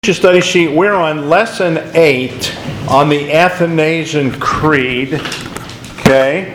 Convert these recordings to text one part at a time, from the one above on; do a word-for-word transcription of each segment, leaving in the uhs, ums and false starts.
Your study sheet, we're on lesson eight on the Athanasian Creed. Okay,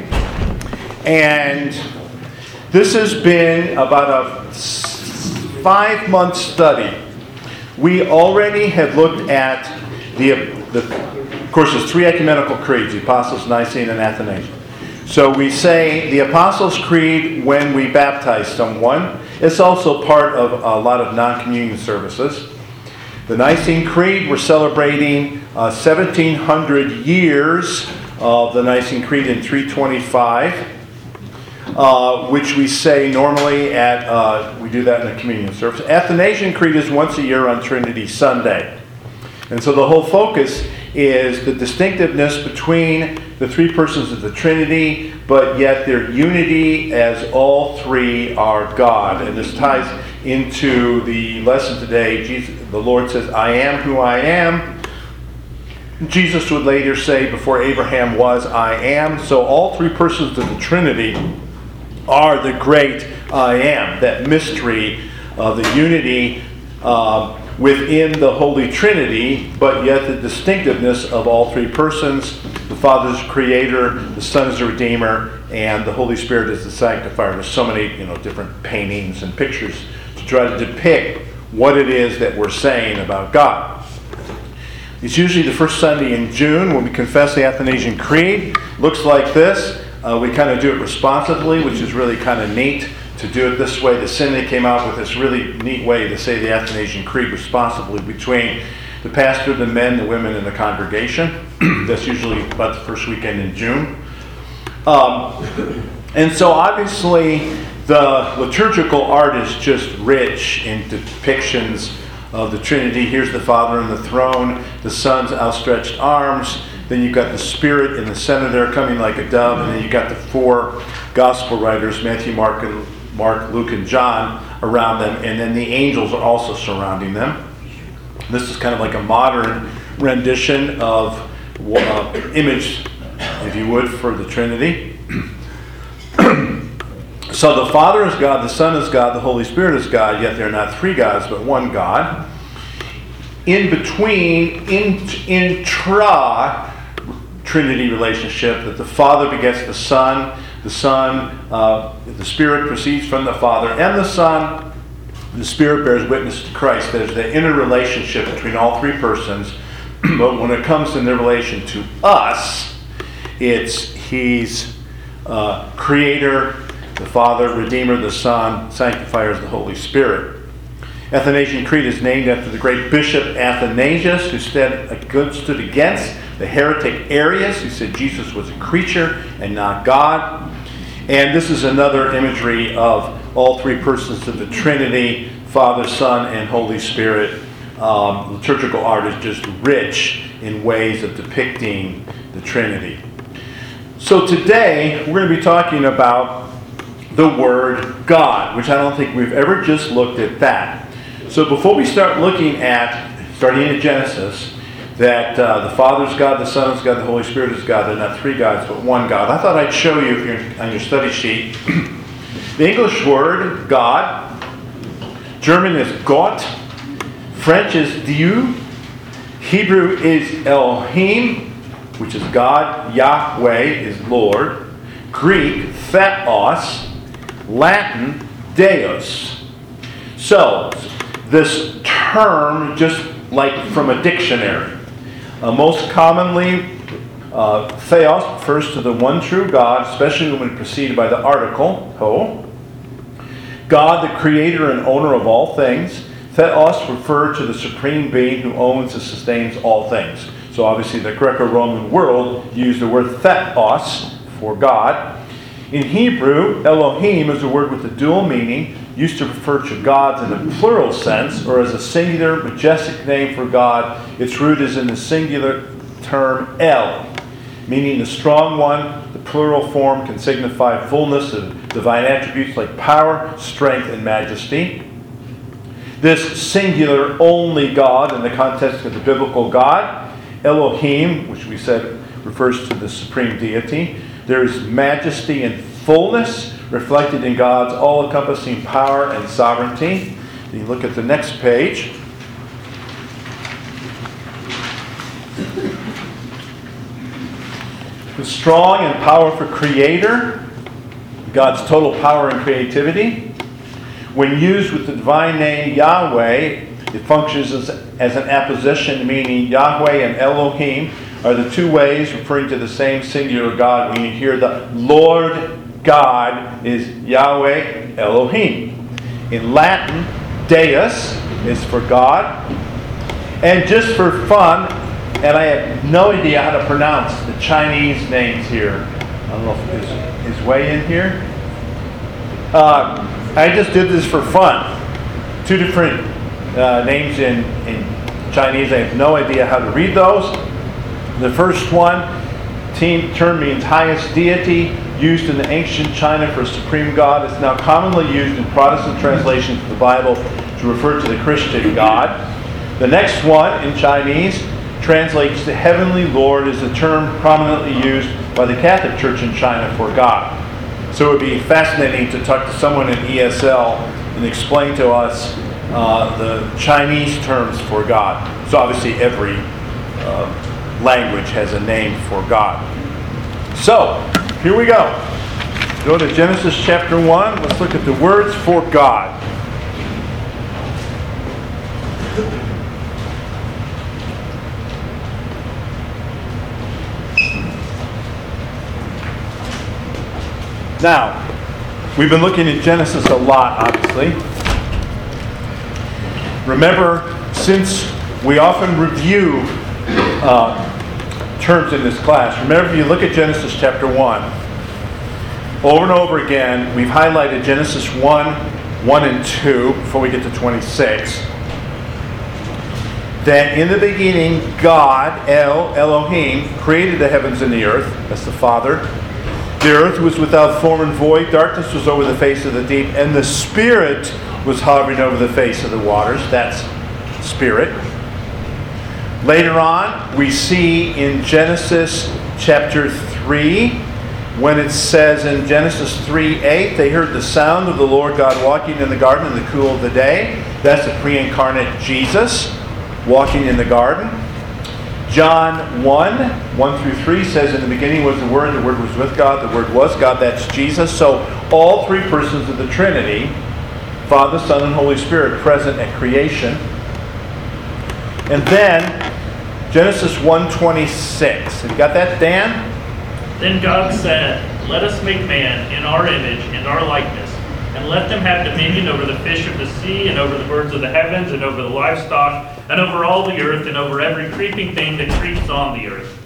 and this has been about a five-month study. We already have looked at the, the, of course, there's three ecumenical creeds: the Apostles', Nicene, and Athanasian. So we say the Apostles' Creed when we baptize someone. It's also part of a lot of non-communion services. The Nicene Creed, we're celebrating uh, seventeen hundred years of the Nicene Creed in three twenty-five, uh, which we say normally at, uh, we do that in the communion service. Athanasian Creed is once a year on Trinity Sunday. And so the whole focus is the distinctiveness between the three persons of the Trinity, but yet their unity as all three are God. And this ties into the lesson today. Jesus, the Lord says, I am who I am. Jesus would later say, before Abraham was, I am. So all three persons of the Trinity are the great I am, that mystery of the unity uh, within the Holy Trinity, but yet the distinctiveness of all three persons. The Father is the Creator, the Son is the Redeemer, and the Holy Spirit is the Sanctifier. There's so many, you know, different paintings and pictures to try to depict what it is that we're saying about God. It's usually the first Sunday in June when we confess the Athanasian Creed. Looks like this. Uh, we kind of do it responsively, which is really kind of neat to do it this way. The Synod came out with this really neat way to say the Athanasian Creed responsibly between the pastor, the men, the women, and the congregation. That's usually about the first weekend in June. Um, and so obviously the liturgical art is just rich in depictions of the Trinity. Here's the Father on the throne, the Son's outstretched arms. Then you've got the Spirit in the center there coming like a dove. And then you've got the four gospel writers, Matthew, Mark, and Mark, Luke, and John, around them. And then the angels are also surrounding them. This is kind of like a modern rendition of uh, image, if you would, for the Trinity. So the Father is God, the Son is God, the Holy Spirit is God, yet they're not three gods, but one God. In between, in, intra Trinity relationship, that the Father begets the Son, the Son, uh, the Spirit proceeds from the Father and the Son, the Spirit bears witness to Christ. There's the inner relationship between all three persons, but when it comes in their relation to us, it's He's uh, Creator, the Father, Redeemer, the Son, Sanctifier is the Holy Spirit. Athanasian Creed is named after the great Bishop Athanasius, who stood, stood against the heretic Arius, who said Jesus was a creature and not God. And this is another imagery of all three persons of the Trinity, Father, Son, and Holy Spirit. Um, liturgical art is just rich in ways of depicting the Trinity. So today, we're going to be talking about the word God, which I don't think we've ever just looked at that. So before we start looking at, starting in Genesis, that uh, the Father is God, the Son is God, the Holy Spirit is God, they're not three gods, but one God. I thought I'd show you, if you're on your study sheet, the English word God, German is Gott, French is Dieu, Hebrew is Elohim, which is God, Yahweh is Lord, Greek, Theos, Latin, Deus. So, this term, just like from a dictionary, uh, most commonly, uh, Theos refers to the one true God, especially when preceded by the article, ho. God, the creator and owner of all things. Theos refer to the supreme being who owns and sustains all things. So obviously the Greco-Roman world used the word Theos for God. In Hebrew, Elohim is a word with a dual meaning, used to refer to gods in a plural sense, or as a singular, majestic name for God. Its root is in the singular term El, meaning the strong one. The plural form can signify fullness of divine attributes like power, strength, and majesty. This singular only God, in the context of the biblical God, Elohim, which we said refers to the supreme deity. There is majesty and fullness reflected in God's all-encompassing power and sovereignty. You look at the next page. The strong and powerful creator, God's total power and creativity. When used with the divine name Yahweh, it functions as, as an apposition, meaning Yahweh and Elohim are the two ways referring to the same singular God. When you hear the Lord God is Yahweh Elohim. In Latin, Deus is for God. And just for fun, and I have no idea how to pronounce the Chinese names here. I don't know if is, is Wei in here. Uh, I just did this for fun. Two different uh, names in, in Chinese. I have no idea how to read those. The first one, team, term means highest deity, used in the ancient China for supreme God. It's now commonly used in Protestant translations of the Bible to refer to the Christian God. The next one, in Chinese, translates to Heavenly Lord, is a term prominently used by the Catholic Church in China for God. So it would be fascinating to talk to someone in E S L and explain to us uh, the Chinese terms for God. So obviously every uh, language has a name for God. So, here we go. Go to Genesis chapter one. Let's look at the words for God. Now, we've been looking at Genesis a lot, obviously. Remember, since we often review uh, terms in this class, remember if you look at Genesis chapter one, over and over again, we've highlighted Genesis one, one and two, before we get to twenty-six. That in the beginning, God, El, Elohim, created the heavens and the earth. That's the Father. The earth was without form and void. Darkness was over the face of the deep. And the Spirit was hovering over the face of the waters. That's Spirit. Later on, we see in Genesis chapter three, when it says in Genesis three eight, they heard the sound of the Lord God walking in the garden in the cool of the day. That's the pre-incarnate Jesus walking in the garden. John one, one through three says, in the beginning was the Word, the Word was with God, the Word was God. That's Jesus. So all three persons of the Trinity, Father, Son, and Holy Spirit, present at creation. And then Genesis one twenty-six. Have you got that, Dan? Then God said, "Let us make man in our image and our likeness, and let them have dominion over the fish of the sea, and over the birds of the heavens, and over the livestock, and over all the earth, and over every creeping thing that creeps on the earth."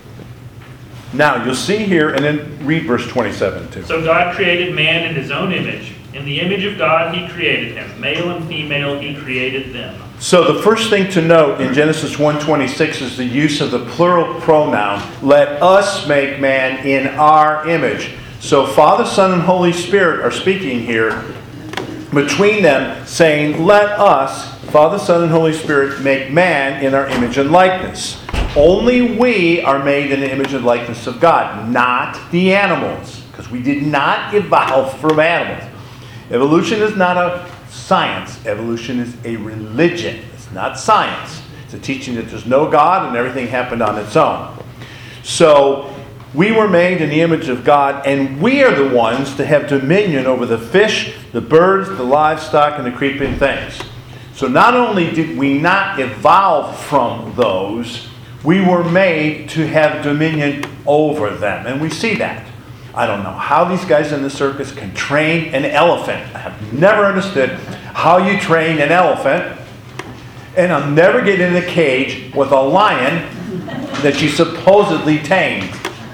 Now, you'll see here, and then read verse twenty-seven too. So God created man in his own image. In the image of God he created him. Male and female he created them. So the first thing to note in Genesis one twenty-six is the use of the plural pronoun, let us make man in our image. So Father, Son, and Holy Spirit are speaking here between them, saying, let us, Father, Son, and Holy Spirit, make man in our image and likeness. Only we are made in the image and likeness of God, not the animals, because we did not evolve from animals. Evolution is not a science. Evolution is a religion. It's not science. It's a teaching that there's no God and everything happened on its own. So we were made in the image of God, and we are the ones to have dominion over the fish, the birds, the livestock, and the creeping things. So not only did we not evolve from those, we were made to have dominion over them. And we see that. I don't know how these guys in the circus can train an elephant. I have never understood how you train an elephant. And I'll never get in a cage with a lion that you supposedly tamed.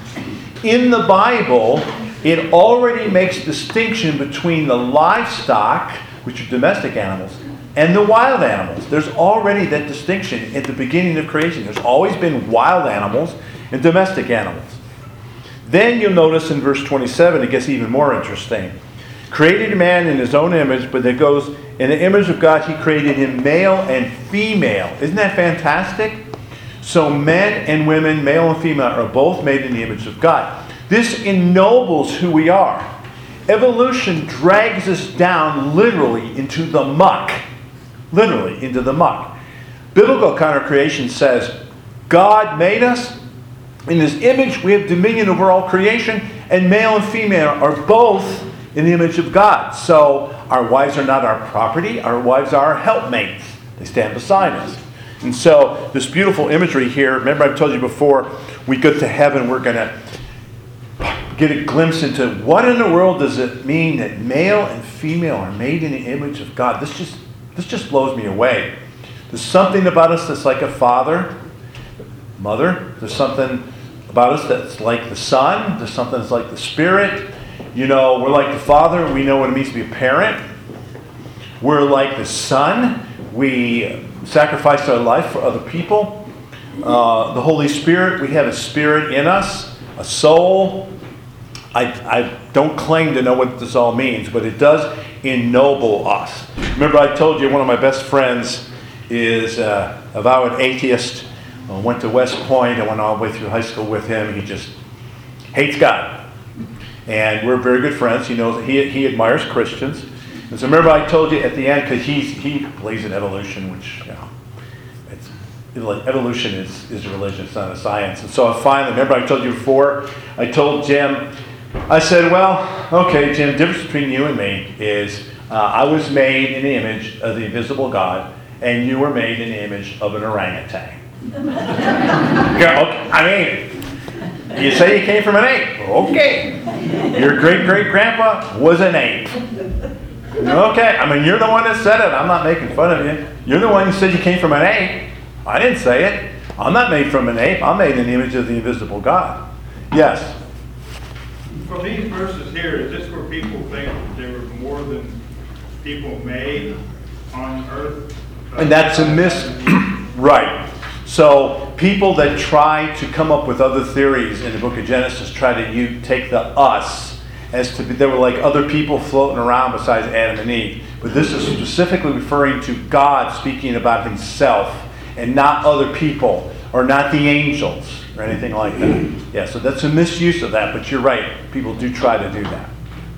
In the Bible, it already makes distinction between the livestock, which are domestic animals, and the wild animals. There's already that distinction at the beginning of creation. There's always been wild animals and domestic animals. Then you'll notice in verse twenty-seven, it gets even more interesting. Created man in his own image, but it goes, in the image of God, he created him male and female. Isn't that fantastic? So men and women, male and female, are both made in the image of God. This ennobles who we are. Evolution drags us down literally into the muck. Literally into the muck. Biblical counter-creation says God made us. In His image, we have dominion over all creation, and male and female are both in the image of God. So our wives are not our property. Our wives are our helpmates. They stand beside us. And so this beautiful imagery here, remember I told you before, we go to heaven, we're going to get a glimpse into what in the world does it mean that male and female are made in the image of God. This just, this just blows me away. There's something about us that's like a father, mother. There's something about us that's like the Son. There's something that's like the Spirit. You know, we're like the Father. We know what it means to be a parent. We're like the Son. We sacrifice our life for other people. Uh, the Holy Spirit, we have a spirit in us, a soul. I, I don't claim to know what this all means, but it does ennoble us. Remember I told you one of my best friends is uh, a avowed atheist. I went to West Point. I went all the way through high school with him. He just hates God. And we're very good friends. He knows he he admires Christians. And so remember I told you at the end, because he's he believes in evolution, which, you know, it's, evolution is, is a religion, it's not a science. And so I finally, remember I told you before, I told Jim, I said, well, okay, Jim, the difference between you and me is uh, I was made in the image of the invisible God, and you were made in the image of an orangutan. Yeah, okay, I mean, you say you came from an ape. Okay. Your great-great-grandpa was an ape. Okay, I mean, you're the one that said it. I'm not making fun of you. You're the one who said you came from an ape. I didn't say it. I'm not made from an ape. I'm made in the image of the invisible God. Yes? From these verses here, is this where people think that there were more than people made on earth? And that's a mis... Right. So people that try to come up with other theories in the book of Genesis try to you take the us as to be, there were like other people floating around besides Adam and Eve. But this is specifically referring to God speaking about Himself and not other people or not the angels or anything like that. Yeah, so that's a misuse of that, but you're right. People do try to do that.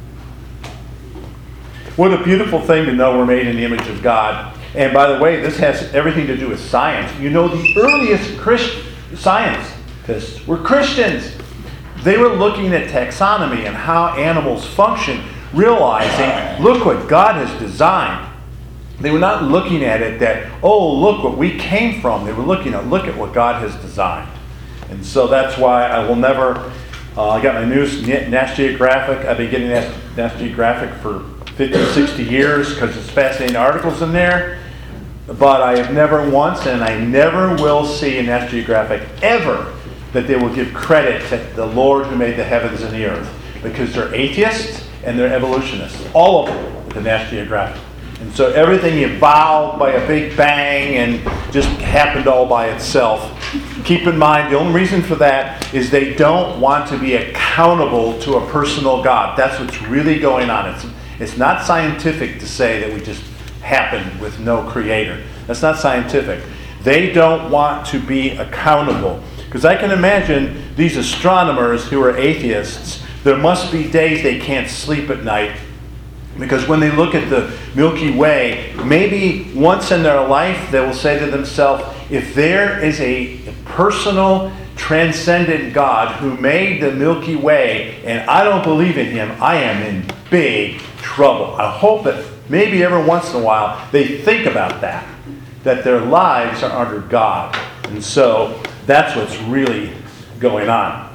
What a beautiful thing to know we're made in the image of God. And by the way, this has everything to do with science. You know, the earliest Christ- scientists were Christians. They were looking at taxonomy and how animals function, realizing, look what God has designed. They were not looking at it that, oh, look what we came from. They were looking at, look at what God has designed. And so that's why I will never, uh, I got my news, National Geographic. I've been getting National Geographic for fifty, sixty years because it's fascinating articles in there. But I have never once, and I never will see in National Geographic ever, that they will give credit to the Lord who made the heavens and the earth. Because they're atheists and they're evolutionists. All of them with the National Geographic. And so everything evolved by a big bang and just happened all by itself. Keep in mind, the only reason for that is they don't want to be accountable to a personal God. That's what's really going on. It's, it's not scientific to say that we just happened with no creator. That's not scientific. They don't want to be accountable. Because I can imagine these astronomers who are atheists, there must be days they can't sleep at night. Because when they look at the Milky Way, maybe once in their life they will say to themselves, if there is a personal, transcendent God who made the Milky Way and I don't believe in Him, I am in big trouble. I hope that maybe every once in a while they think about that, that their lives are under God. And so that's what's really going on.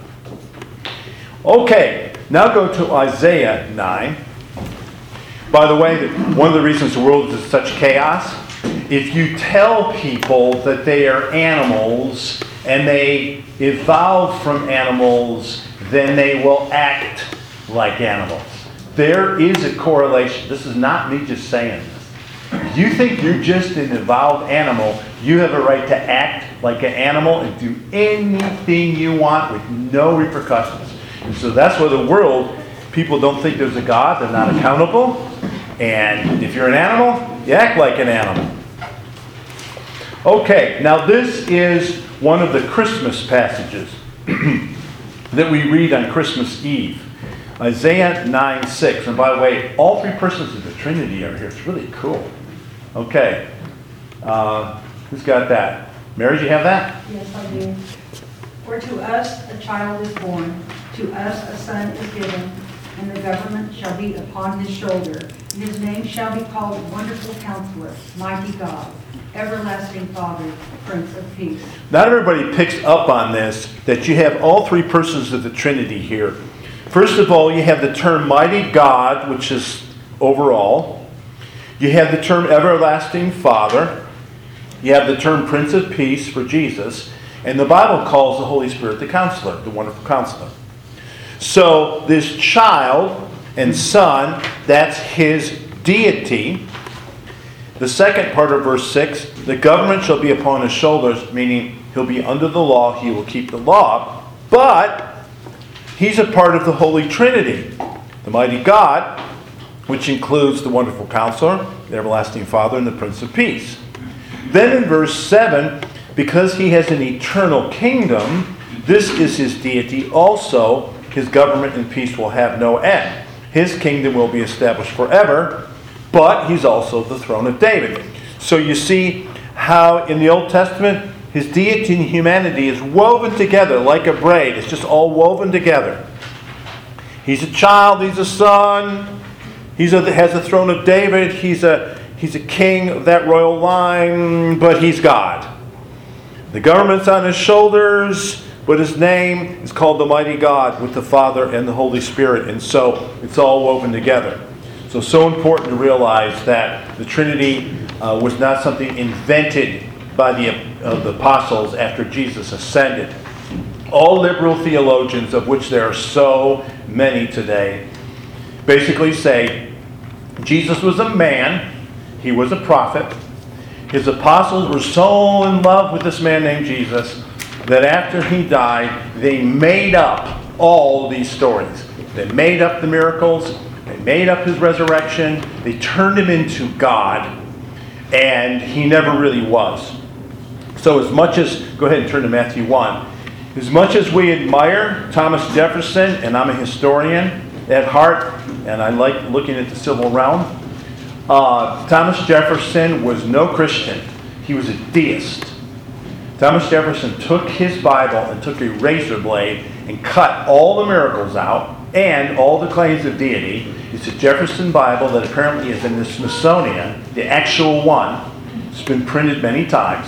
Okay, now go to Isaiah nine. By the way, one of the reasons the world is such chaos, if you tell people that they are animals and they evolved from animals, then they will act like animals. There is a correlation. This is not me just saying this. You think you're just an evolved animal, you have a right to act like an animal and do anything you want with no repercussions. And so that's why the world, people don't think there's a God, they're not accountable. And if you're an animal, you act like an animal. Okay, now this is one of the Christmas passages that we read on Christmas Eve. Isaiah nine six. And by the way, all three persons of the Trinity are here. It's really cool. Okay. Uh, who's got that? Mary, do you have that? Yes, I do. For to us a child is born, to us a son is given, and the government shall be upon his shoulder. And his name shall be called Wonderful Counselor, Mighty God, Everlasting Father, Prince of Peace. Not everybody picks up on this, that you have all three persons of the Trinity here. First of all, you have the term Mighty God, which is overall. You have the term Everlasting Father. You have the term Prince of Peace for Jesus. And the Bible calls the Holy Spirit the Counselor, the Wonderful Counselor. So this child and son, that's his deity. The second part of verse six, the government shall be upon his shoulders, meaning he'll be under the law, he will keep the law. But he's a part of the Holy Trinity, the Mighty God, which includes the Wonderful Counselor, the Everlasting Father, and the Prince of Peace. Then in verse seven, because he has an eternal kingdom, this is his deity also. His government and peace will have no end. His kingdom will be established forever, but he's also the throne of David. So you see how in the Old Testament, his deity and humanity is woven together like a braid. It's just all woven together. He's a child, he's a son, he has a throne of David, he's a, he's a king of that royal line, but he's God. The government's on his shoulders, but his name is called the Mighty God with the Father and the Holy Spirit. And so it's all woven together. So, so important to realize that the Trinity uh, was not something invented by the, uh, the apostles after Jesus ascended. All liberal theologians, of which there are so many today, basically say Jesus was a man, he was a prophet. His apostles were so in love with this man named Jesus that after he died, they made up all these stories. They made up the miracles. They made up his resurrection. They turned him into God. And he never really was. So as much as, go ahead and turn to Matthew one. As much as we admire Thomas Jefferson, and I'm a historian at heart, and I like looking at the civil realm, Uh, Thomas Jefferson was no Christian. He was a deist. Thomas Jefferson took his Bible and took a razor blade and cut all the miracles out and all the claims of deity. It's a Jefferson Bible that apparently is in the Smithsonian, the actual one. It's been printed many times.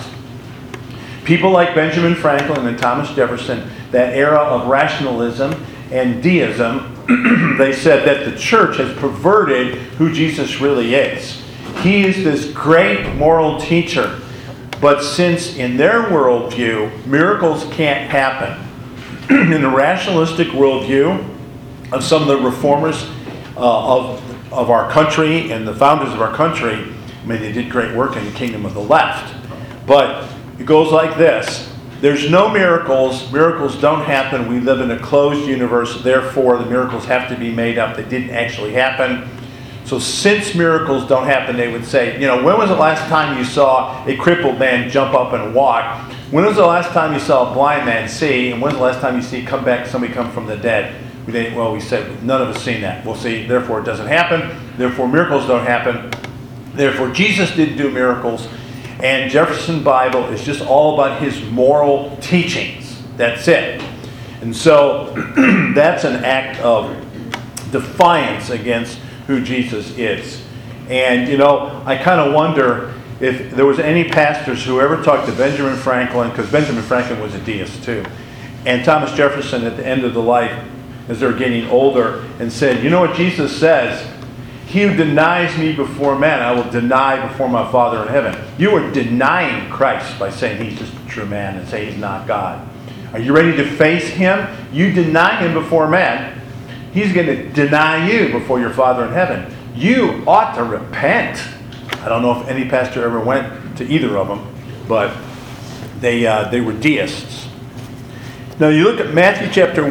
People like Benjamin Franklin and Thomas Jefferson, that era of rationalism and deism, they said that the church has perverted who Jesus really is. He is this great moral teacher. But since in their worldview, miracles can't happen, in the rationalistic worldview of some of the reformers uh, of, of our country and the founders of our country, I mean, they did great work in the kingdom of the left. But it goes like this. There's no miracles. Miracles don't happen. We live in a closed universe. Therefore, the miracles have to be made up. They didn't actually happen. So since miracles don't happen, they would say, you know, when was the last time you saw a crippled man jump up and walk? When was the last time you saw a blind man see? And when's the last time you see come back, somebody come from the dead? We didn't, well, we said none of us seen that. We'll see. Therefore, it doesn't happen. Therefore, miracles don't happen. Therefore, Jesus didn't do miracles. And Jefferson Bible is just all about his moral teachings. That's it. And so that's an act of defiance against who Jesus is. And, you know, I kind of wonder if there was any pastors who ever talked to Benjamin Franklin, because Benjamin Franklin was a deist too, and Thomas Jefferson at the end of the life, as they're getting older, and said, you know what Jesus says? He who denies me before men, I will deny before my Father in heaven. You are denying Christ by saying he's just a true man and say he's not God. Are you ready to face him? You deny him before men. He's going to deny you before your Father in heaven. You ought to repent. I don't know if any pastor ever went to either of them, but they uh, they were deists. Now you look at Matthew chapter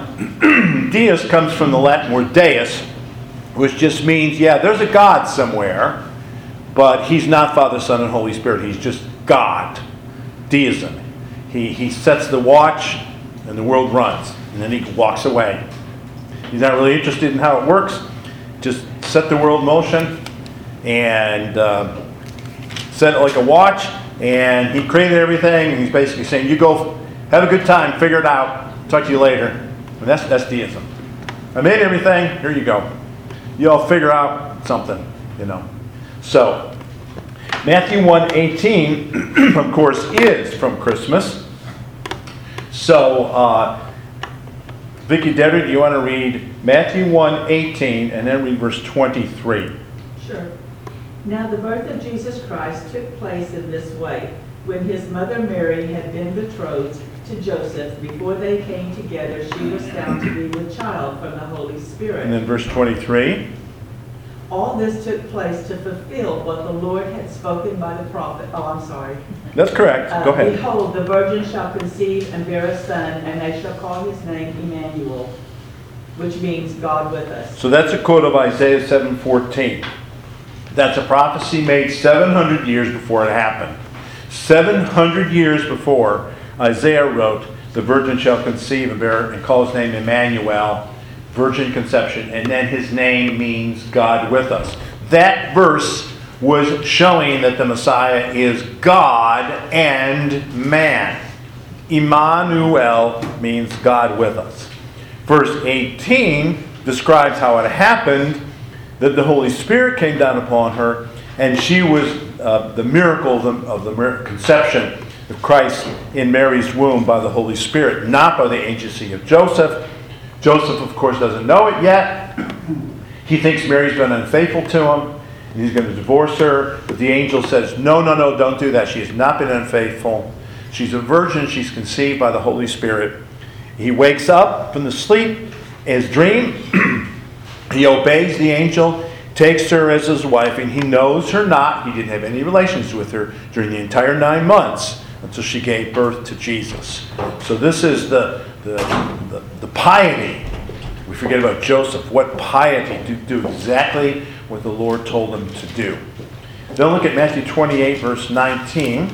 one. Deist comes from the Latin word deus, which just means, yeah, there's a God somewhere, but he's not Father, Son, and Holy Spirit. He's just God. Deism. He, he sets the watch, and the world runs, and then he walks away. He's not really interested in how it works. Just set the world in motion and uh, set it like a watch, And he created everything, and he's basically saying, you go, have a good time, figure it out, talk to you later. And that's, that's deism. I made everything, here you go. You all figure out something, you know. So, Matthew one eighteen, of course, is from Christmas. So, uh, Vicki Dedrick, do you want to read Matthew one eighteen and then read verse twenty-three? Sure. Now the birth of Jesus Christ took place in this way. When his mother Mary had been betrothed to Joseph, before they came together, she was found to be with child from the Holy Spirit. And then verse twenty-three. All this took place to fulfill what the Lord had spoken by the prophet. Oh, I'm sorry. That's correct. Uh, Go ahead. Behold, the virgin shall conceive and bear a son, and they shall call his name Emmanuel, which means God with us. So that's a quote of Isaiah seven fourteen. That's a prophecy made seven hundred years before it happened. seven hundred years before Isaiah wrote, the virgin shall conceive and bear and call his name Emmanuel, virgin conception, and then his name means God with us. That verse was showing that the Messiah is God and man. Emmanuel means God with us. Verse eighteen describes how it happened, that the Holy Spirit came down upon her, and she was uh, the miracle of the, of the conception of Christ in Mary's womb by the Holy Spirit, not by the agency of Joseph. Joseph, of course, doesn't know it yet. He thinks Mary's been unfaithful to him, and he's going to divorce her. But the angel says, no, no, no, don't do that. She has not been unfaithful. She's a virgin. She's conceived by the Holy Spirit. He wakes up from the sleep, his dream. He obeys the angel, takes her as his wife, and he knows her not. He didn't have any relations with her during the entire nine months until she gave birth to Jesus. So this is the the, the, the piety. We forget about Joseph. What piety to do exactly what the Lord told him to do. Then look at Matthew twenty-eight, verse nineteen.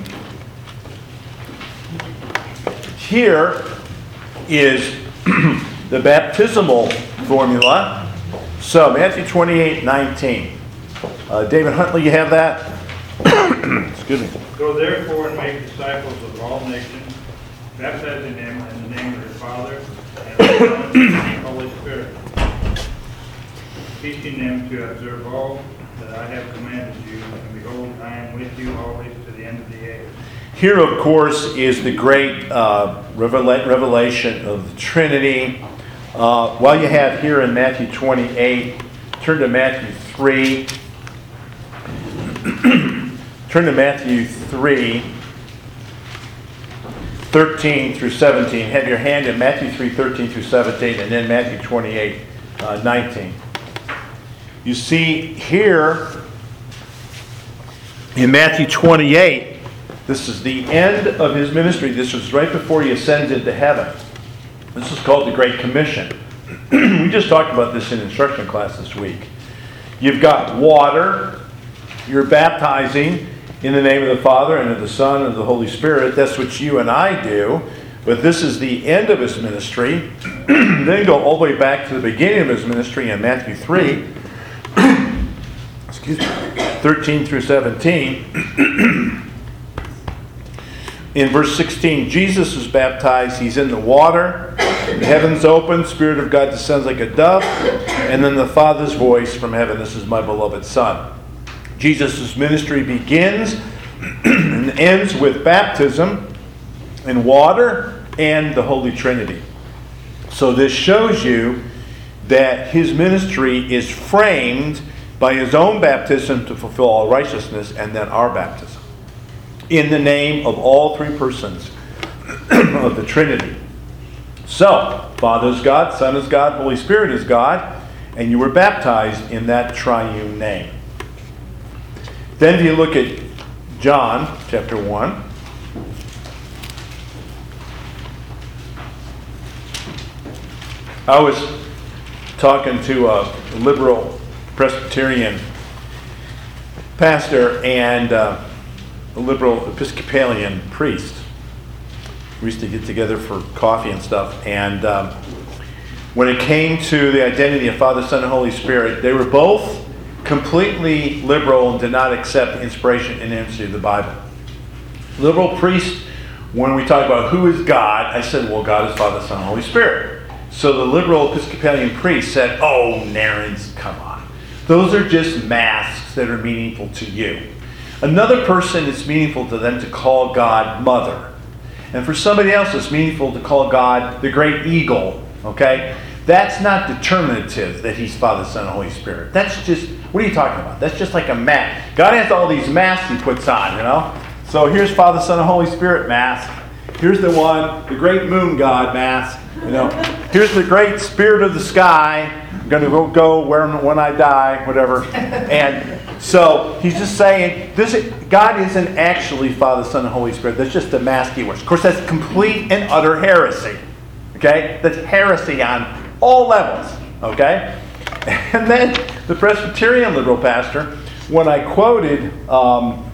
Here is the baptismal formula. So, Matthew twenty-eight, nineteen. Uh, David Huntley, you have that? Excuse me. Go therefore and make disciples of all nations, baptizing them in the name of the Father, and of the Son, and of the Holy Spirit, teaching them to observe all that I have commanded you, and behold, I am with you always to the end of the age. Here, of course, is the great uh, revela- revelation of the Trinity. Uh, while you have here in Matthew twenty-eight, turn to Matthew three. Turn to Matthew three, thirteen through seventeen. Have your hand in Matthew three, thirteen through seventeen, and then Matthew twenty-eight, uh, nineteen. You see here in Matthew twenty-eight, this is the end of his ministry. This was right before he ascends into heaven. This is called the Great Commission. We just talked about this in instruction class this week. You've got water. You're baptizing in the name of the Father and of the Son and of the Holy Spirit. That's what you and I do. But this is the end of his ministry. Then go all the way back to the beginning of his ministry in Matthew three. Excuse me. thirteen through seventeen. In verse sixteen, Jesus is baptized. He's in the water. The heavens open. Spirit of God descends like a dove. And then the Father's voice from heaven, this is my beloved Son. Jesus' ministry begins and ends with baptism in water and the Holy Trinity. So this shows you that his ministry is framed by his own baptism to fulfill all righteousness, and then our baptism in the name of all three persons of the Trinity. So, Father is God, Son is God, Holy Spirit is God, and you were baptized in that triune name. Then if you look at John chapter one, I was talking to a liberal Presbyterian pastor and uh, a liberal Episcopalian priest. We used to get together for coffee and stuff. And um, when it came to the identity of Father, Son, and Holy Spirit, they were both completely liberal and did not accept inspiration and inerrancy of the Bible. Liberal priest, when we talk about who is God, I said, well, God is Father, Son, and Holy Spirit. So the liberal Episcopalian priest said, oh, Narins, come on. Those are just masks that are meaningful to you. Another person, it's meaningful to them to call God Mother. And for somebody else, it's meaningful to call God the Great Eagle. Okay? That's not determinative that He's Father, Son, and Holy Spirit. That's just, what are you talking about? That's just like a mask. God has all these masks He puts on, you know? So here's Father, Son, and Holy Spirit mask. Here's the one, the Great Moon God mask. You know, here's the Great Spirit of the Sky. I'm going to go, go where when I die, whatever. And so He's just saying, this is, God isn't actually Father, Son, and Holy Spirit. That's just the mask He wears. Of course, that's complete and utter heresy. Okay? That's heresy on all levels. Okay? And then the Presbyterian liberal pastor, when I quoted um,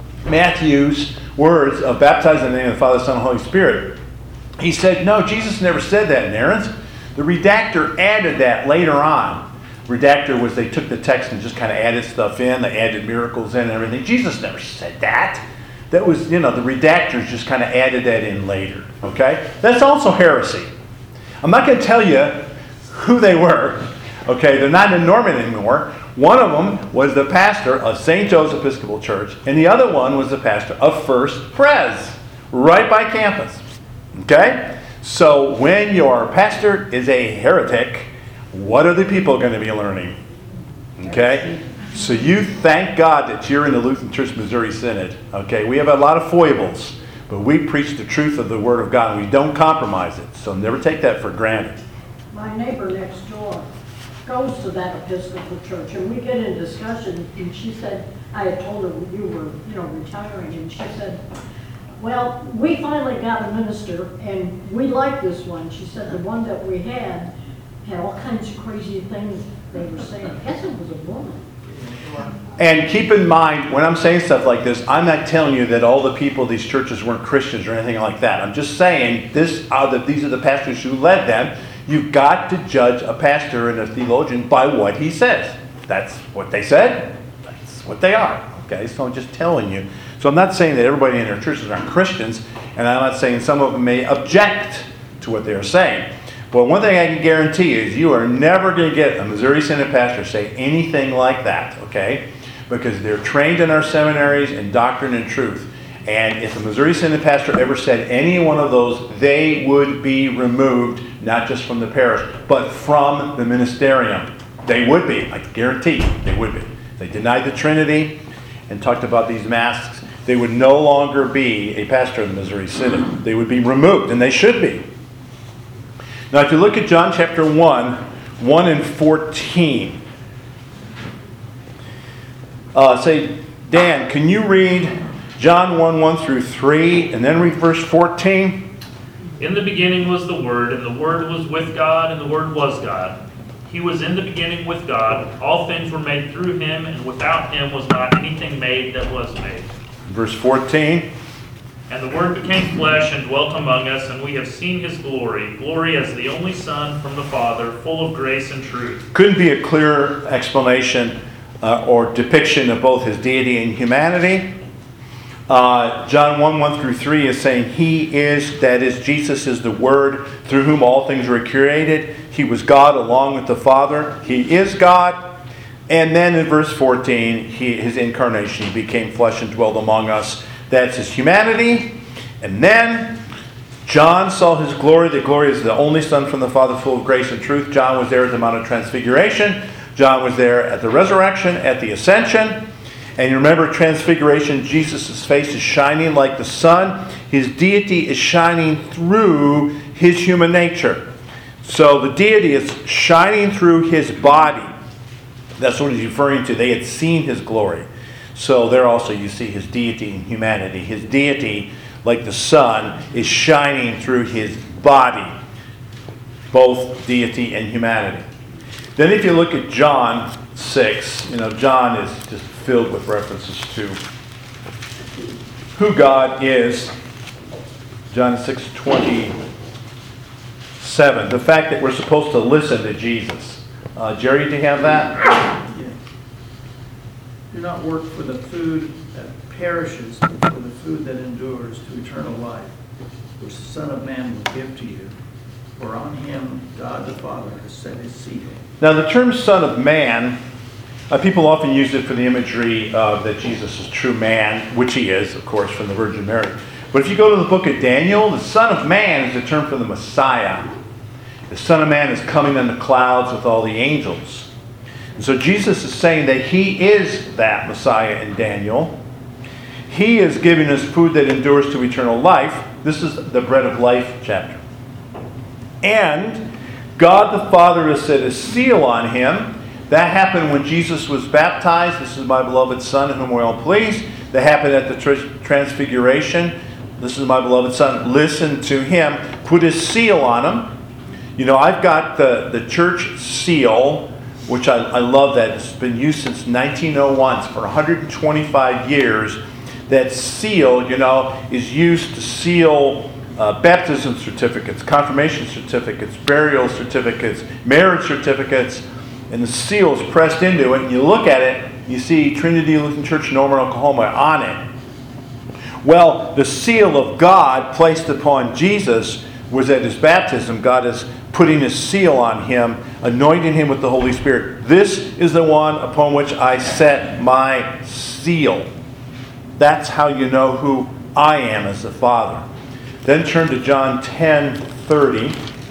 Matthew's words of baptizing in the name of the Father, Son, and Holy Spirit, he said, no, Jesus never said that, Narins. The redactor added that later on. Redactor was they took the text and just kind of added stuff in. They added miracles in and everything. Jesus never said that. That was, you know, the redactors just kind of added that in later. Okay? That's also heresy. I'm not going to tell you who they were. Okay? They're not in Norman anymore. One of them was the pastor of Saint Joe's Episcopal Church, and the other one was the pastor of First Pres, right by campus. Okay? So when your pastor is a heretic, what are the people going to be learning? Okay? So you thank God that you're in the Lutheran Church Missouri Synod. Okay? We have a lot of foibles, but we preach the truth of the Word of God, and we don't compromise it. So never take that for granted. My neighbor next door goes to that Episcopal church, and we get in discussion, and she said, I had told her you were, you know, retiring, and she said, well, we finally got a minister, and we like this one. She said the one that we had had all kinds of crazy things they were saying. I guess it was a woman. And keep in mind, when I'm saying stuff like this, I'm not telling you that all the people of these churches weren't Christians or anything like that. I'm just saying this are the, these are the pastors who led them. You've got to judge a pastor and a theologian by what he says. That's what they said. That's what they are. Okay, so I'm just telling you. So I'm not saying that everybody in their churches aren't Christians, and I'm not saying some of them may object to what they're saying. But one thing I can guarantee is you are never going to get a Missouri Synod pastor say anything like that, okay? Because they're trained in our seminaries in doctrine and truth. And if a Missouri Synod pastor ever said any one of those, they would be removed, not just from the parish, but from the ministerium. They would be, I guarantee you, they would be. They denied the Trinity and talked about these masks. They would no longer be a pastor of the Missouri Synod. They would be removed, and they should be. Now, if you look at John chapter one, one and fourteen, uh, say, Dan, can you read John one, one through three, and then read verse fourteen? In the beginning was the Word, and the Word was with God, and the Word was God. He was in the beginning with God. All things were made through Him, and without Him was not anything made that was made. Verse fourteen. And the Word became flesh and dwelt among us, and we have seen His glory, glory as the only Son from the Father, full of grace and truth. Couldn't be a clearer explanation uh, or depiction of both His deity and humanity. Uh, John one, one through three is saying He is, that is, Jesus is the Word through whom all things were created. He was God along with the Father. He is God. And then in verse fourteen, he, His incarnation, He became flesh and dwelled among us. That's His humanity. And then John saw His glory. The glory is the only Son from the Father, full of grace and truth. John was there at the Mount of Transfiguration. John was there at the resurrection, at the ascension. And you remember Transfiguration, Jesus' face is shining like the sun. His deity is shining through His human nature. So the deity is shining through His body. That's what He's referring to. They had seen His glory. So there also you see His deity and humanity. His deity, like the sun, is shining through His body. Both deity and humanity. Then if you look at John six, you know, John is just filled with references to who God is. John six twenty-seven. The fact that we're supposed to listen to Jesus. Uh, Jerry, do you have that? Do not work for the food that perishes for the food that endures to eternal life, which the Son of Man will give to you. For on him God the Father has set his seal. Now the term Son of Man, uh, people often use it for the imagery of that Jesus is true man, which he is, of course, from the Virgin Mary. But if you go to the book of Daniel, the Son of Man is a term for the Messiah. The Son of Man is coming on the clouds with all the angels. And so Jesus is saying that he is that Messiah in Daniel. He is giving us food that endures to eternal life. This is the bread of life chapter. And God the Father has set a seal on him. That happened when Jesus was baptized. This is my beloved Son in whom we're all pleased. That happened at the tr- transfiguration. This is my beloved Son. Listen to him. Put his seal on him. You know, I've got the, the church seal, which I, I love that. It's been used since nineteen oh one. So for one hundred twenty-five years. That seal, you know, is used to seal uh, baptism certificates, confirmation certificates, burial certificates, marriage certificates, and the seal is pressed into it. And you look at it, you see Trinity Lutheran Church, Norman, Oklahoma on it. Well, the seal of God placed upon Jesus was at his baptism. God is putting his seal on him, anointing him with the Holy Spirit. This is the one upon which I set my seal. That's how you know who I am as the Father. Then turn to John ten thirty.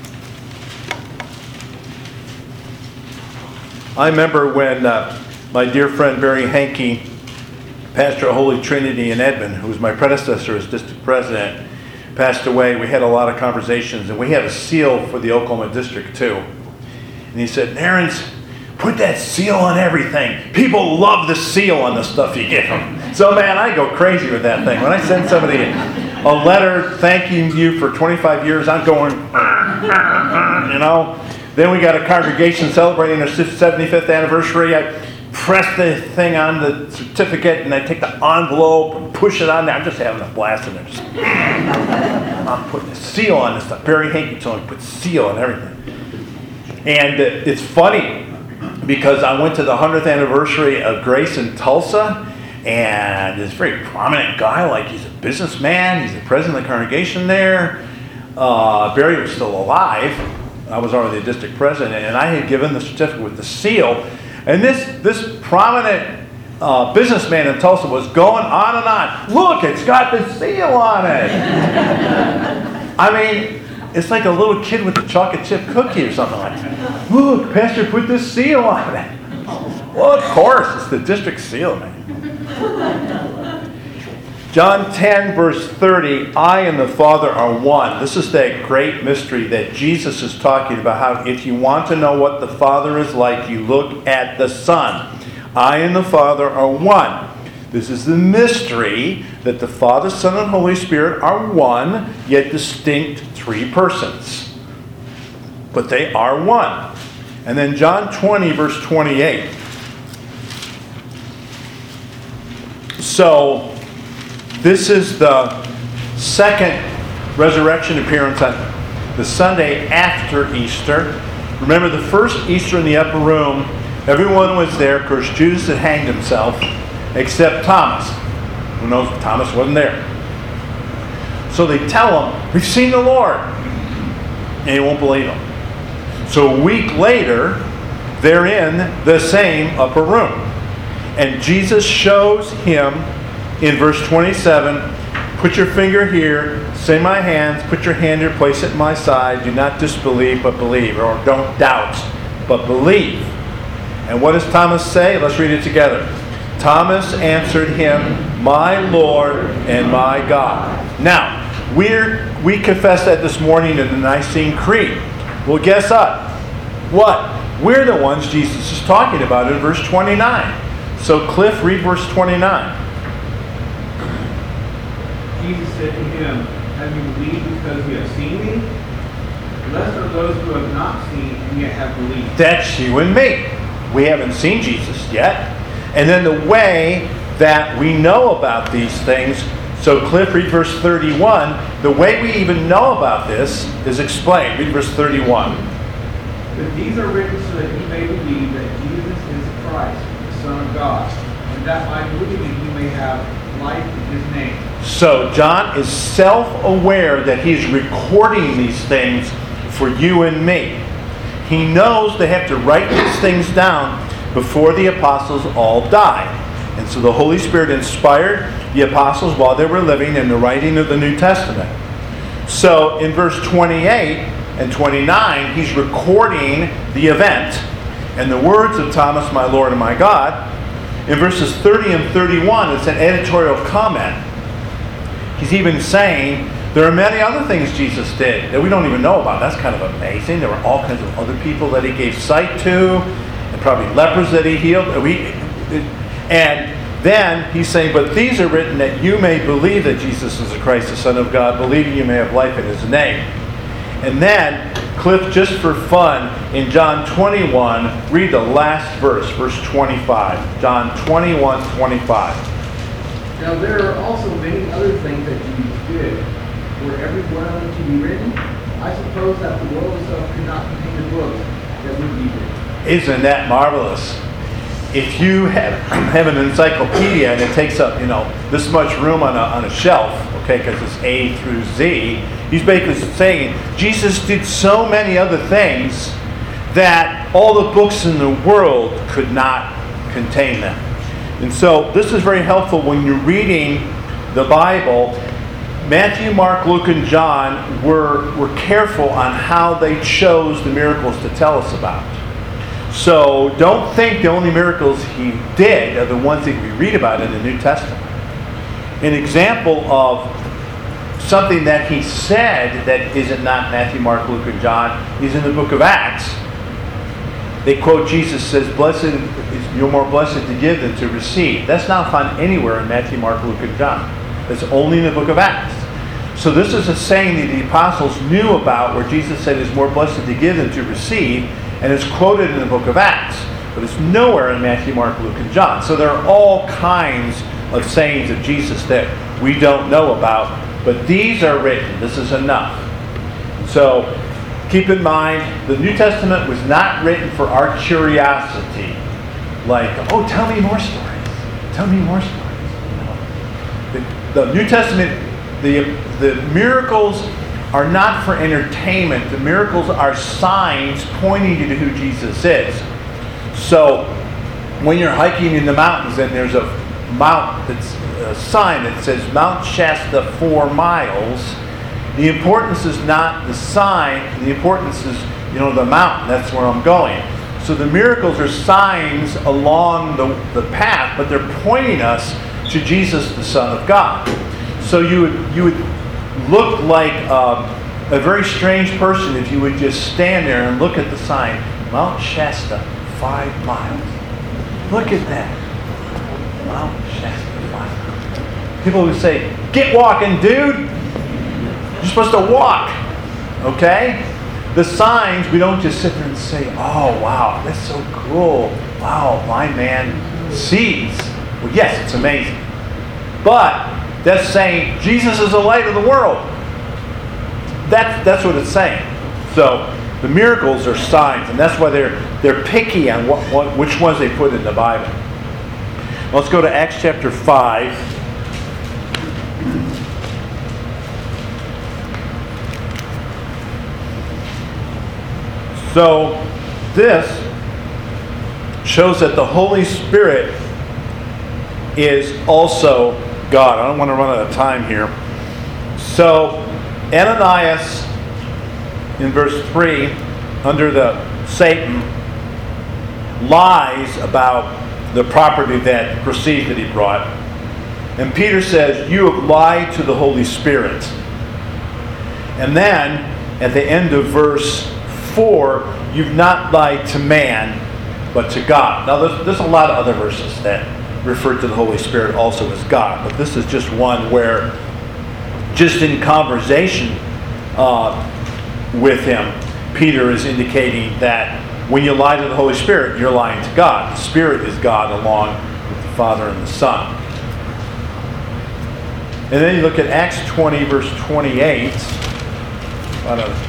I remember when uh, my dear friend Barry Hankey, pastor of Holy Trinity in Edmond, who was my predecessor as district president, passed away. We had a lot of conversations, and we had a seal for the Oklahoma district too. And he said, "Narrens, put that seal on everything. People love the seal on the stuff you give them." So, man, I go crazy with that thing. When I send somebody a letter thanking you for twenty-five years, I'm going, you know. Then we got a congregation celebrating their seventy-fifth anniversary. I press the thing on the certificate, and I take the envelope and push it on there. I'm just having a blast in there. Just, I'm putting a seal on this stuff. Barry Hankey told me to put seal on everything. And uh, it's funny, because I went to the hundredth anniversary of Grace in Tulsa, and this very prominent guy, like he's a businessman, he's the president of the congregation there. Uh, Barry was still alive. I was already the district president, and I had given the certificate with the seal. And this this prominent uh, businessman in Tulsa was going on and on. Look, it's got the seal on it. I mean, it's like a little kid with a chocolate chip cookie or something like that. Look, Pastor put this seal on it. Well, of course, it's the district seal, man. John ten, verse thirty, I and the Father are one. This is that great mystery that Jesus is talking about, how if you want to know what the Father is like, you look at the Son. I and the Father are one. This is the mystery that the Father, Son, and Holy Spirit are one, yet distinct three persons. But they are one. And then John twenty, verse twenty-eight. So, this is the second resurrection appearance on the Sunday after Easter. Remember, the first Easter in the upper room, everyone was there. Of course, Judas had hanged himself, except Thomas. Who knows? Thomas wasn't there. So they tell him, we've seen the Lord. And he won't believe them. So a week later, they're in the same upper room. And Jesus shows him in verse twenty-seven, put your finger here, say my hands, put your hand here, place it in my side. Do not disbelieve, but believe. Or don't doubt, but believe. And what does Thomas say? Let's read it together. Thomas answered him, my Lord and my God. Now, we're, we confessed that this morning in the Nicene Creed. Well, guess what? What? We're the ones Jesus is talking about in verse twenty-nine. So, Cliff, read verse twenty-nine. Jesus said to him, have you believed because you have seen me? Blessed are those who have not seen and yet have believed. That's you and me. We haven't seen Jesus yet. And then the way that we know about these things, so Cliff, read verse thirty-one. The way we even know about this is explained. Read verse thirty-one. But these are written so that you may believe that Jesus is Christ, the Son of God, and that by believing you may have life in his name. So John is self-aware that he's recording these things for you and me. He knows they have to write these things down before the apostles all died. And so the Holy Spirit inspired the apostles while they were living in the writing of the New Testament. So in verse twenty-eight and twenty-nine, he's recording the event and the words of Thomas, my Lord and my God. In verses thirty and thirty-one, it's an editorial comment. He's even saying there are many other things Jesus did that we don't even know about. That's kind of amazing. There were all kinds of other people that he gave sight to, and probably lepers that he healed. And then he's saying, but these are written that you may believe that Jesus is the Christ, the Son of God, believing you may have life in his name. And then, Cliff, just for fun, in John twenty-one, read the last verse, verse twenty-five. John twenty-one, twenty-five. Now there are also many other things that Jesus did. Were every one of them to be written? I suppose that the world itself could not contain the books that would be written. Isn't that marvelous? If you have, have an encyclopedia and it takes up, you know, this much room on a, on a shelf, okay, because it's A through Z, he's basically saying Jesus did so many other things that all the books in the world could not contain them. And so this is very helpful when you're reading the Bible. Matthew, Mark, Luke, and John were, were careful on how they chose the miracles to tell us about. So don't think the only miracles he did are the ones that we read about in the New Testament. An example of something that he said that isn't not Matthew, Mark, Luke, and John is in the book of Acts. They quote Jesus says, "Blessed is you're more blessed to give than to receive." That's not found anywhere in Matthew, Mark, Luke, and John. It's only in the book of Acts. So this is a saying that the apostles knew about, where Jesus said it's more blessed to give than to receive, and it's quoted in the book of Acts. But it's nowhere in Matthew, Mark, Luke, and John. So there are all kinds of sayings of Jesus that we don't know about, but these are written. This is enough. So keep in mind, the New Testament was not written for our curiosity. Like, oh, tell me more stories. Tell me more stories. You know? the, the New Testament, the, the miracles are not for entertainment. The miracles are signs pointing you to who Jesus is. So when you're hiking in the mountains and there's a mount that's a sign that says Mount Shasta four miles, the importance is not the sign, the importance is, you know, the mountain. That's where I'm going. So the miracles are signs along the, the path, but they're pointing us to Jesus, the Son of God. So you would, you would look like um, a very strange person if you would just stand there and look at the sign, Mount Shasta, five miles. Look at that. Mount Shasta, five miles. People would say, get walking, dude. You're supposed to walk. Okay? The signs, we don't just sit there and say, oh, wow, that's so cool. Wow, my man sees. Well, yes, it's amazing. But that's saying Jesus is the light of the world. That's, that's what it's saying. So the miracles are signs, and that's why they're, they're picky on what, what, which ones they put in the Bible. Let's go to Acts chapter five. So this shows that the Holy Spirit is also God. I don't want to run out of time here. So Ananias, in verse three, under the Satan, lies about the property that proceeds that he brought. And Peter says, you have lied to the Holy Spirit. And then, at the end of verse four, you've not lied to man, but to God. Now, there's, there's a lot of other verses that refer to the Holy Spirit also as God, but this is just one where, just in conversation uh, with him, Peter is indicating that when you lie to the Holy Spirit, you're lying to God. The Spirit is God along with the Father and the Son. And then you look at Acts twenty, verse twenty-eight. About a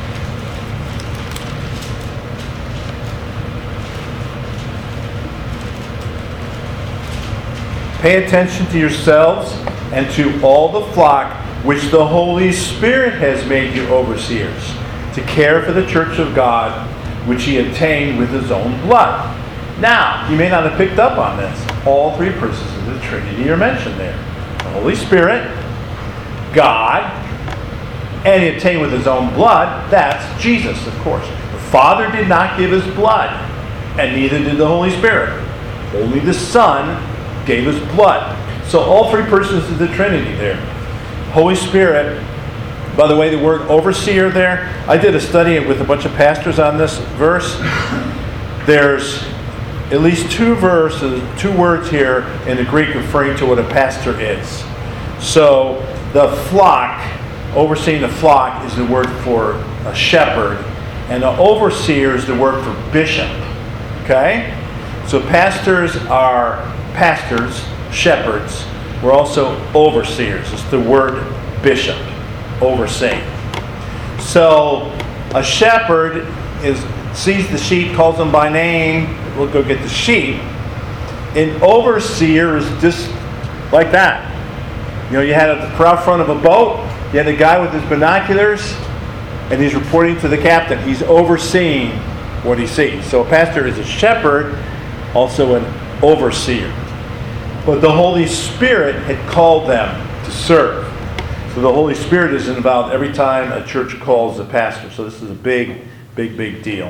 Pay attention to yourselves and to all the flock which the Holy Spirit has made you overseers, to care for the church of God, which he obtained with his own blood. Now, you may not have picked up on this. All three persons of the Trinity are mentioned there. The Holy Spirit, God, and he obtained with his own blood. That's Jesus, of course. The Father did not give his blood, and neither did the Holy Spirit. Only the Son gave his blood. So all three persons of the Trinity there. Holy Spirit, by the way, the word overseer there, I did a study with a bunch of pastors on this verse. There's at least two verses, two words here in the Greek referring to what a pastor is. So the flock, overseeing the flock, is the word for a shepherd, and the overseer is the word for bishop. Okay? So pastors are pastors, shepherds. We're also overseers. It's the word bishop, overseeing. So a shepherd is sees the sheep, calls them by name, we'll go get the sheep. An overseer is just like that. You know, you had at the prow front of a boat, you had a guy with his binoculars, and he's reporting to the captain. He's overseeing what he sees. So a pastor is a shepherd, also an overseer. But the Holy Spirit had called them to serve. So the Holy Spirit is involved every time a church calls a pastor. So this is a big, big, big deal.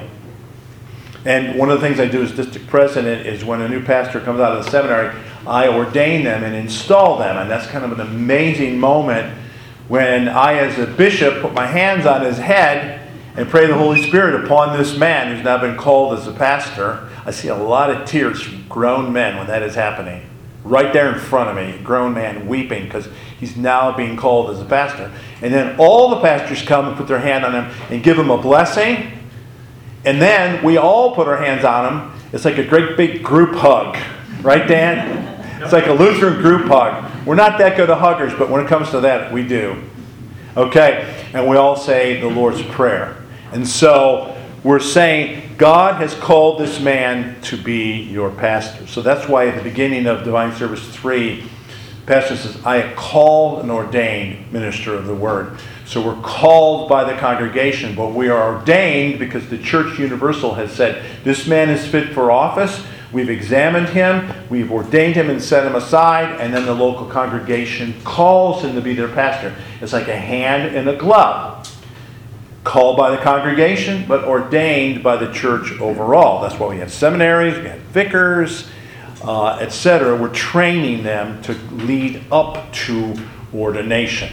And one of the things I do as district president is when a new pastor comes out of the seminary, I ordain them and install them. And that's kind of an amazing moment when I, as a bishop, put my hands on his head and pray the Holy Spirit upon this man who's now been called as a pastor. I see a lot of tears from grown men when that is happening. Right there in front of me, a grown man weeping because he's now being called as a pastor. And then all the pastors come and put their hand on him and give him a blessing. And then we all put our hands on him. It's like a great big group hug. Right, Dan? It's like a Lutheran group hug. We're not that good of huggers, but when it comes to that, we do. Okay? And we all say the Lord's Prayer. And so we're saying God has called this man to be your pastor. So that's why at the beginning of Divine Service three, pastor says, I am called and ordained minister of the word. So we're called by the congregation, but we are ordained because the Church Universal has said, this man is fit for office. We've examined him, we've ordained him and set him aside, and then the local congregation calls him to be their pastor. It's like a hand in a glove. Called by the congregation, but ordained by the church overall. That's why we have seminaries, we have vicars, uh, et cetera. We're training them to lead up to ordination.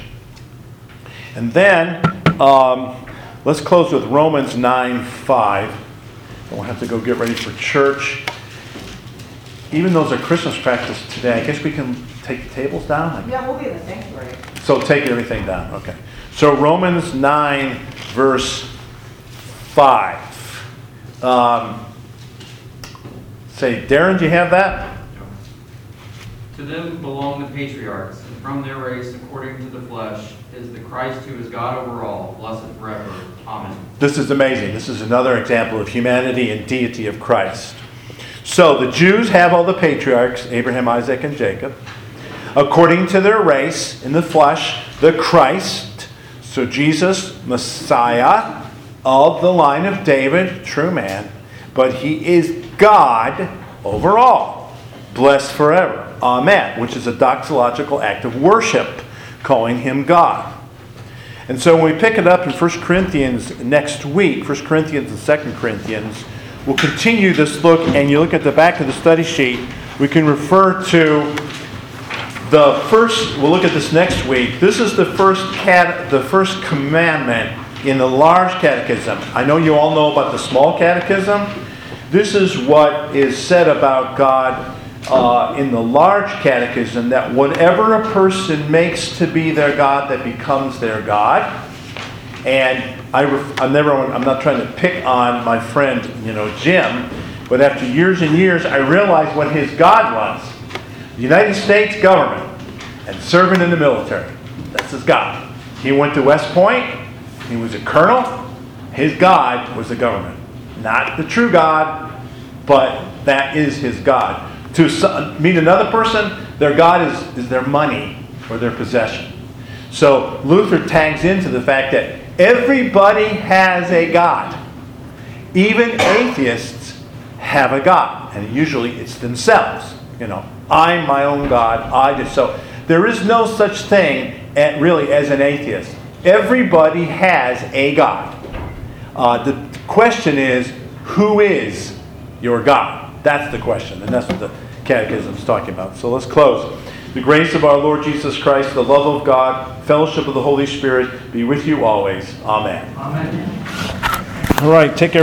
And then, um, let's close with Romans nine five. We'll have to go get ready for church. Even though it's a Christmas practice today, I guess we can take the tables down? Yeah, we'll be in the sanctuary. So take everything down, okay. So Romans nine, verse five. Um, say, Darren, do you have that? To them belong the patriarchs, and from their race, according to the flesh, is the Christ who is God over all, blessed forever. Amen. This is amazing. This is another example of humanity and deity of Christ. So the Jews have all the patriarchs, Abraham, Isaac, and Jacob. According to their race, in the flesh, the Christ, so Jesus, Messiah, of the line of David, true man, but he is God over all, blessed forever. Amen, which is a doxological act of worship, calling him God. And so when we pick it up in First Corinthians next week, First Corinthians and Second Corinthians, we'll continue this look, and you look at the back of the study sheet, we can refer to the first, we'll look at this next week. This is the first cat, the first commandment in the large catechism. I know you all know about the small catechism. This is what is said about God uh, in the large catechism, that whatever a person makes to be their God, that becomes their God. And I ref, I'm never, I'm not trying to pick on my friend, you know, Jim, but after years and years, I realized what his God was. The United States government and serving in the military. That's his God. He went to West Point. He was a colonel. His God was the government. Not the true God, but that is his God. To meet another person, their God is, is their money or their possession. So Luther tags into the fact that everybody has a God. Even atheists have a God, and usually it's themselves. You know, I'm my own God. I just so there is no such thing at, really as an atheist. Everybody has a God. Uh, the question is, who is your God? That's the question, and that's what the Catechism is talking about. So let's close. The grace of our Lord Jesus Christ, the love of God, fellowship of the Holy Spirit be with you always. Amen. Amen. All right, take care.